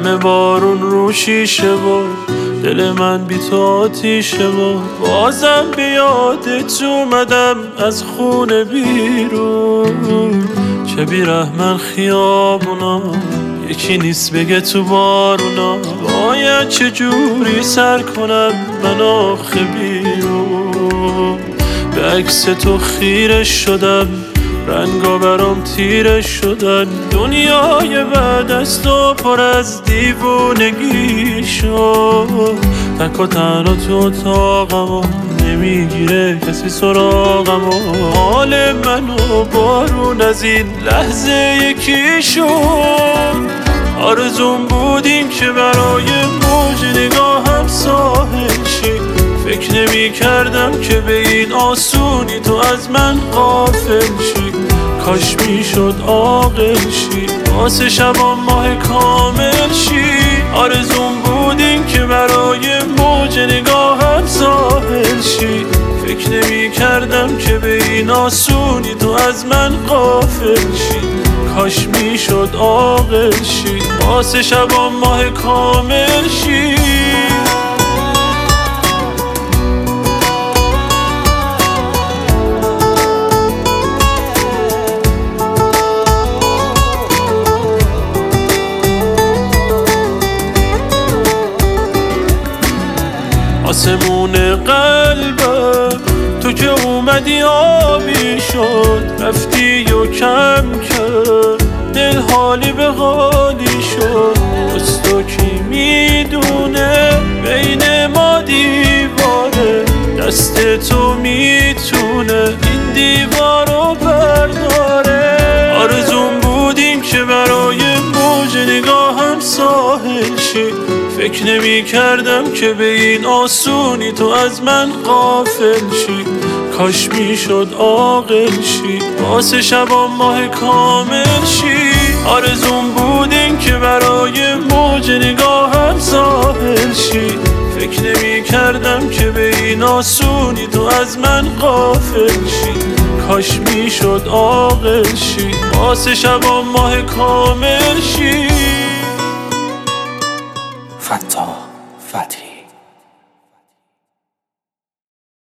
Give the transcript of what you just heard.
همه بارون رو شیشه و دل من بی تو آتیشه و بازم به یادت اومدم از خونه بیرون. چه بیرحمن خیابونا، یکی نیست بگه تو بارونا. باید چجوری سر کنم من آخه بیرون. به عکس تو خیره شدم، رنگا برام تیره شدن. دنیای بعد از تو پر از دیوونگی شد. تک و تنها تو اتاقم و نمیگیره کسی سراغم و حال منو بارون از این لحظه یکی شد. آرزوم بودیم که برای موج نگاهم ساحل شی. فکر نمی کردم که به این آسونی تو از من غافل شی. کاش می شد عاقل شی، واسه شبا ماه کامل شی. آرزوم بودیم که برای موج نگاهم ساحل شی. فکر نمی کردم که به این آسونی تو از من غافل شی. کاش می شد عاقل شی، واسه شبا ماه کامل شی. آسمون قلبم تو که اومدی آبی شد. رفتی و کم کم دل حالی به حالی شد. از تو کی میدونه بین ما دیواره، دست تو میتونه این دیوارو برداره. آرزوم بودیم که برای موج نگاهم ساحل شی. فکر نمی کردم که به این آسونی تو از من غافل شی. کاش می شد عاقل شی، واسه شبا ماه کامل شی. آرزوم بودیم که برای موج نگاهم ساحل شی. فکر نمی کردم که به این آسونی تو از من غافل شی. کاش می شد عاقل شی، واسه شبا ماه کامل شی. فتاح فتحی